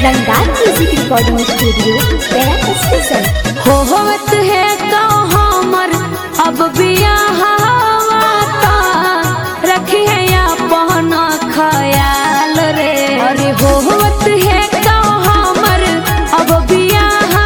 रंगार music recording studio Gaya station. होवत है तो हमर अब बियाह रखी है अपन ख्याल रे। अरे होवत है तो हमर अब बियाह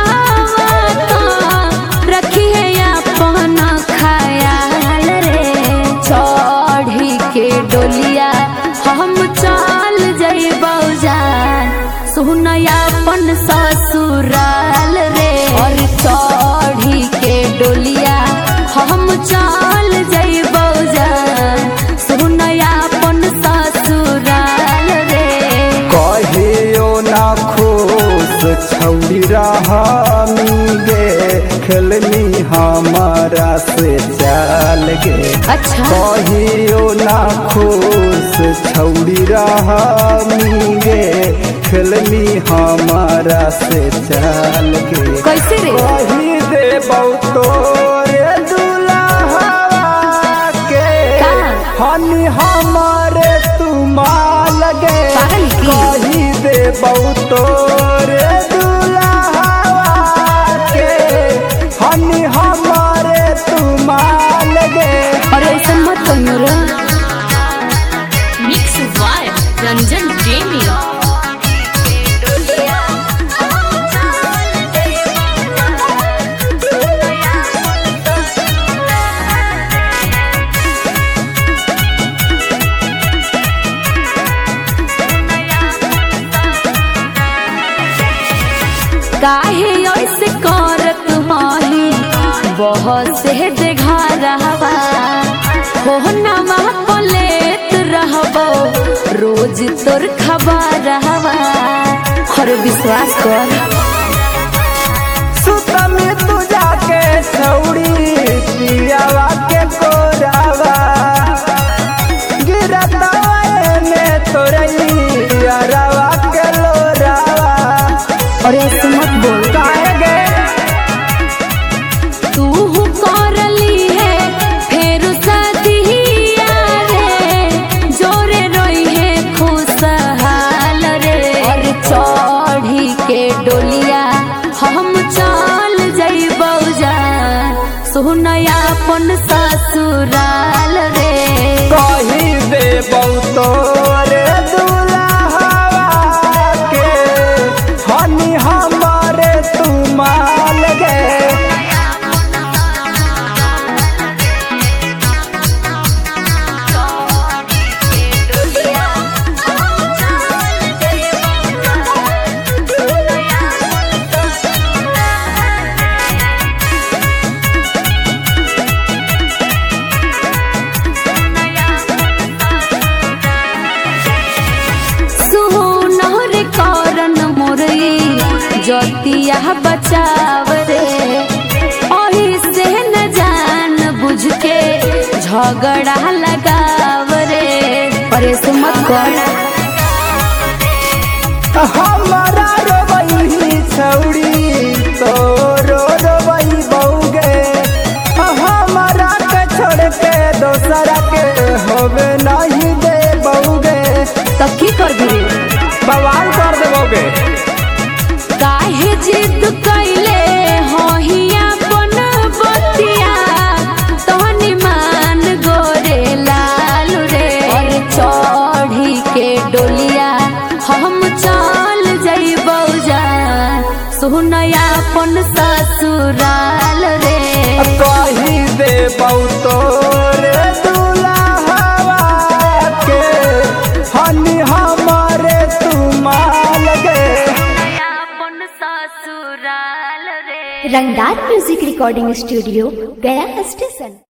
रखी है अपन ख्याल रे। चढ़ी के डोलिया हम चल जइबौ जान सुनया अपन ससुराल रे। और चढ़ी के डोलिया हम चल जइबौ जान सुनया अपन ससुराल रे। कहियो ना खुश छौरी रहानी गे खेलनी हमारा से चाल गे। अच्छा कहियो ना खुश छौरी रहानी गे खेलनी हमारा से चाल गे। कैसे रे? कही दे तोरे दुल्हा के हनी हमारे तुमाल गे। कही दे तोरे दुल्हा के हनी हमारे तुमाल गे। अरे ऐसा मत कहियो रे। मिक्स वाई रंजन प्रेमी। काहे ऐसे करत माही बहुत से देघरवा हो नमा पलेत रहबो रोज तोर खबरवा। और विश्वास कर सुतमी तू जाके छौड़ी पियावा के कोरावा गिरता में तोरई अरवा के लोरावा। और ऐसे मत बोल काहे गे तू करली है फेर सदिया रे जोरे रोई है खुशहाल रे। और चढ़ी के डोलिया हम चल जइबौ जान सुनया अपन ससुराल रे। कही दे तोरे दुल्हा के हनी हमारे तुमाल गे। जतिया बचाव रे ओही से न जान बुझ के झगड़ा लगाव रे। पर ऐसे मत कर हमारा रोबई छौड़ी तो रोबई बउगे हमारा के छोड़ के दोसरा के होवे नहीं दे बउगे। तब की कर दी बवाल कर देबोगे। काहे जिद कैले होहिया बन बतिया तोहनी मान गोरे लाल रे। और चढ़ी के डोलिया हम चल जइबौ जान सुनया अपन ससुराल रे। कही दे तोरे दुल्हा के हनी हमारे तुमाल गे। ससुराल रे। Rangar music recording studio Gaya station.